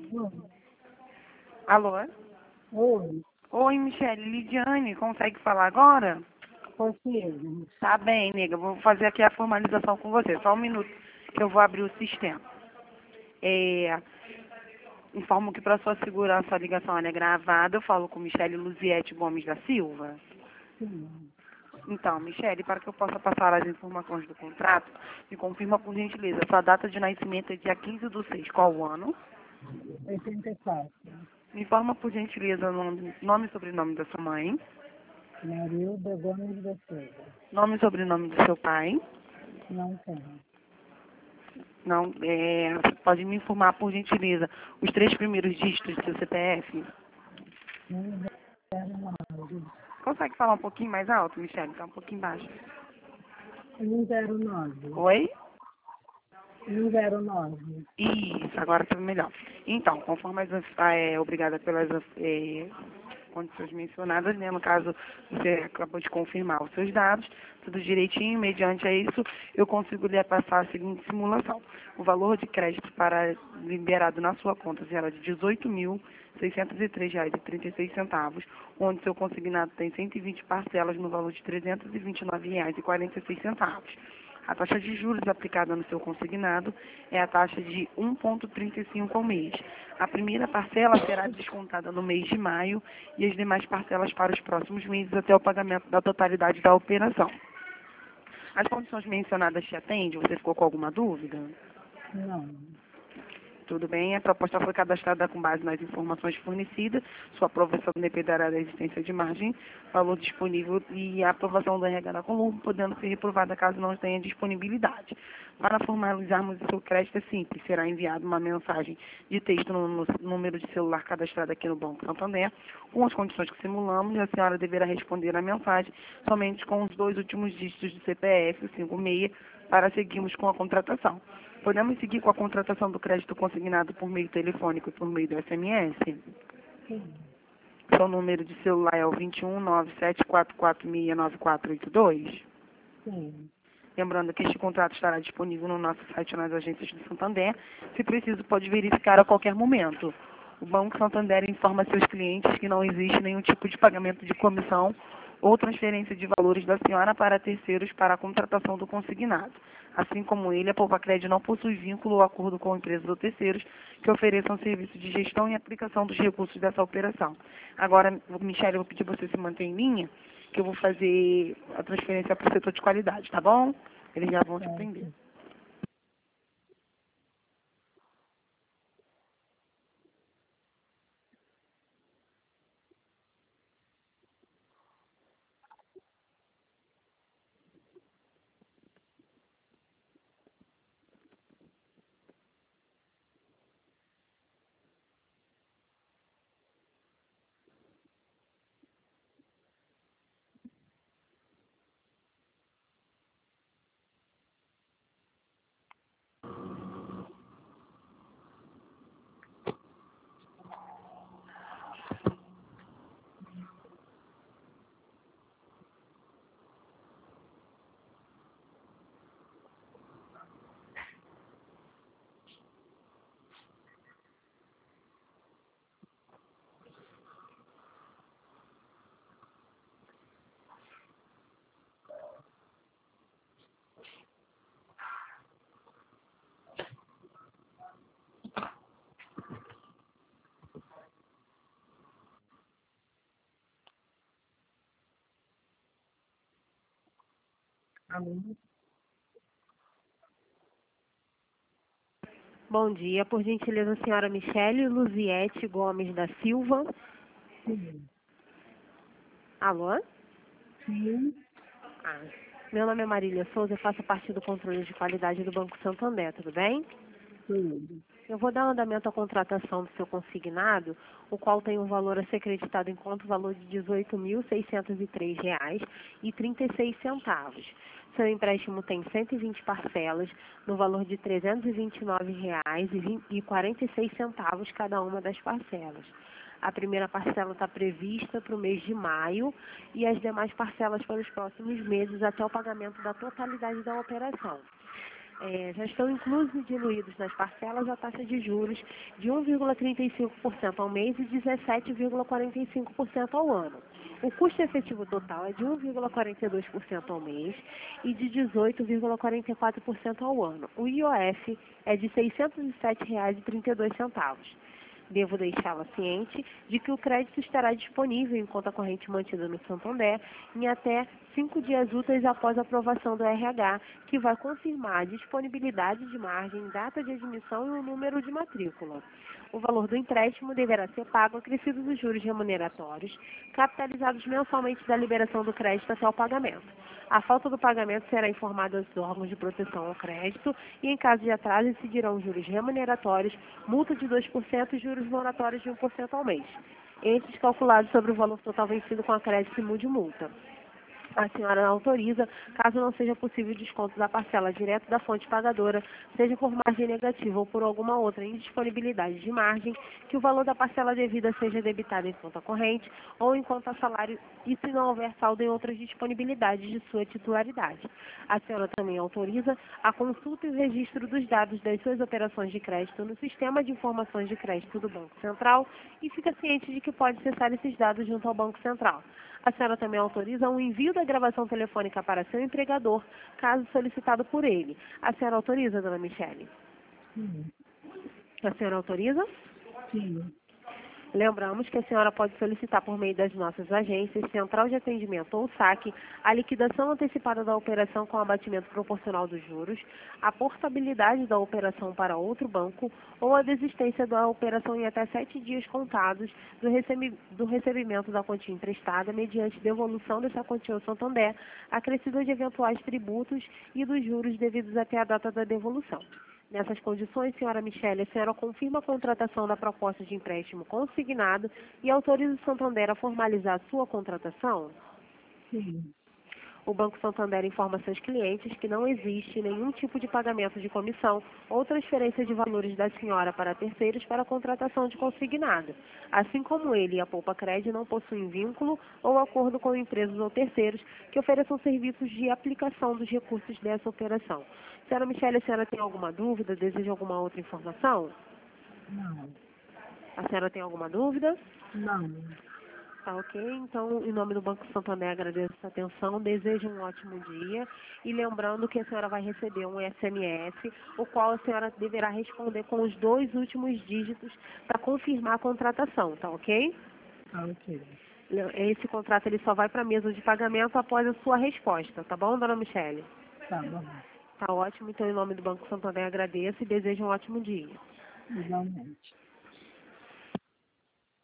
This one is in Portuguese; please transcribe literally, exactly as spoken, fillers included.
Oi. Alô? Oi. Oi, Michele. Lidiane, consegue falar agora? Consigo. Tá bem, nega. Vou fazer aqui a formalização com você. Só um minuto que eu vou abrir o sistema. É, informo que para sua segurança a ligação é gravada. Eu falo com Michele Luziette Gomes da Silva. Sim. Então, Michele, para que eu possa passar as informações do contrato, me confirma por gentileza. Sua data de nascimento é dia quinze do seis. Qual o ano? oitenta e quatro. Me informa por gentileza o nome, nome e sobrenome da sua mãe. Marilda Gomes da Silva. Nome e sobrenome do seu pai. Não tem. Não, é, você pode me informar, por gentileza, os três primeiros dígitos do seu C P F? um zero nove. Consegue falar um pouquinho mais alto, Michele? Está um pouquinho baixo. um zero nove. Oi? um zero nove. Isso, agora está melhor. Então, conforme as, é, obrigada pelas é, condições mencionadas, né? No caso, você acabou de confirmar os seus dados, tudo direitinho, mediante a isso, eu consigo lhe passar a seguinte simulação. O valor de crédito para liberado na sua conta será de dezoito mil seiscentos e três reais e trinta e seis centavos, onde seu consignado tem cento e vinte parcelas no valor de trezentos e vinte e nove reais e quarenta e seis centavos. A taxa de juros aplicada no seu consignado é a taxa de um vírgula trinta e cinco ao mês. A primeira parcela será descontada no mês de maio e as demais parcelas para os próximos meses até o pagamento da totalidade da operação. As condições mencionadas te atendem? Você ficou com alguma dúvida? Não. Tudo bem, a proposta foi cadastrada com base nas informações fornecidas, sua aprovação dependerá da existência de margem, valor disponível e a aprovação do R H da Colombo, podendo ser reprovada caso não tenha disponibilidade. Para formalizarmos o seu crédito é simples, será enviada uma mensagem de texto no, no número de celular cadastrado aqui no Banco Santander, com as condições que simulamos, e a senhora deverá responder a mensagem somente com os dois últimos dígitos do C P F, o cinquenta e seis, para seguirmos com a contratação. Podemos seguir com a contratação do crédito consignado por meio telefônico e por meio do S M S? Sim. Seu número de celular é o vinte e um, nove sete quatro quatro seis, nove quatro oito dois. Sim. Lembrando que este contrato estará disponível no nosso site nas agências do Santander. Se preciso, pode verificar a qualquer momento. O Banco Santander informa seus clientes que não existe nenhum tipo de pagamento de comissão ou transferência de valores da senhora para terceiros para a contratação do consignado. Assim como ele, a Povacred não possui vínculo ou acordo com empresas ou terceiros que ofereçam serviço de gestão e aplicação dos recursos dessa operação. Agora, Michele, eu vou pedir você se manter em linha, que eu vou fazer a transferência para o setor de qualidade, tá bom? Eles já vão te atender. Certo. Alô? Bom dia, por gentileza, senhora Michele Luziette Gomes da Silva. Sim. Alô? Sim. Ah, meu nome é Marília Souza, eu faço parte do controle de qualidade do Banco Santander, tudo bem? Tudo. Eu vou dar andamento à contratação do seu consignado, o qual tem um valor a ser creditado em conta, o valor de dezoito mil seiscentos e três reais e trinta e seis centavos. Seu empréstimo tem cento e vinte parcelas, no valor de trezentos e vinte e nove reais e quarenta e seis centavos cada uma das parcelas. A primeira parcela está prevista para o mês de maio e as demais parcelas para os próximos meses até o pagamento da totalidade da operação. É, já estão inclusos e diluídos nas parcelas a taxa de juros de um vírgula trinta e cinco por cento ao mês e dezessete vírgula quarenta e cinco por cento ao ano. O custo efetivo total é de um vírgula quarenta e dois por cento ao mês e de dezoito vírgula quarenta e quatro por cento ao ano. O I O F é de seiscentos e sete reais e trinta e dois centavos. Devo deixá-la ciente de que o crédito estará disponível em conta corrente mantida no Santander em até cinco dias úteis após a aprovação do R H, que vai confirmar a disponibilidade de margem, data de admissão e o número de matrícula. O valor do empréstimo deverá ser pago acrescido dos juros remuneratórios, capitalizados mensalmente da liberação do crédito até o pagamento. A falta do pagamento será informada aos órgãos de proteção ao crédito e, em caso de atraso, incidirão juros remuneratórios, multa de dois por cento e juros moratórios de um por cento ao mês. Esses calculados sobre o valor total vencido com acréscimo de multa. A senhora autoriza, caso não seja possível o desconto da parcela direto da fonte pagadora, seja por margem negativa ou por alguma outra indisponibilidade de margem, que o valor da parcela devida seja debitado em conta corrente ou em conta salário e se não houver saldo em outras disponibilidades de sua titularidade. A senhora também autoriza a consulta e o registro dos dados das suas operações de crédito no Sistema de Informações de Crédito do Banco Central e fica ciente de que pode acessar esses dados junto ao Banco Central. A senhora também autoriza o envio da gravação telefônica para seu empregador, caso solicitado por ele. A senhora autoriza, dona Michele? Sim. A senhora autoriza? Sim. Lembramos que a senhora pode solicitar por meio das nossas agências, Central de Atendimento ou SAC, a liquidação antecipada da operação com abatimento proporcional dos juros, a portabilidade da operação para outro banco ou a desistência da operação em até sete dias contados do, recebe, do recebimento da quantia emprestada mediante devolução dessa quantia ao Santander, acrescida de eventuais tributos e dos juros devidos até a data da devolução. Nessas condições, senhora Michele, a senhora confirma a contratação da proposta de empréstimo consignado e autoriza o Santander a formalizar a sua contratação? Sim. O Banco Santander informa seus clientes que não existe nenhum tipo de pagamento de comissão ou transferência de valores da senhora para terceiros para a contratação de consignado. Assim como ele e a Poupa Cred não possuem vínculo ou acordo com empresas ou terceiros que ofereçam serviços de aplicação dos recursos dessa operação. Senhora Michele, a senhora tem alguma dúvida? Deseja alguma outra informação? Não. A senhora tem alguma dúvida? Não. Tá ok? Então, em nome do Banco Santander, agradeço a atenção, desejo um ótimo dia e lembrando que a senhora vai receber um S M S, o qual a senhora deverá responder com os dois últimos dígitos para confirmar a contratação, tá ok? Tá ok. Esse contrato ele só vai para a mesa de pagamento após a sua resposta, tá bom, dona Michele? Tá bom. Tá ótimo, então em nome do Banco Santander agradeço e desejo um ótimo dia. Igualmente.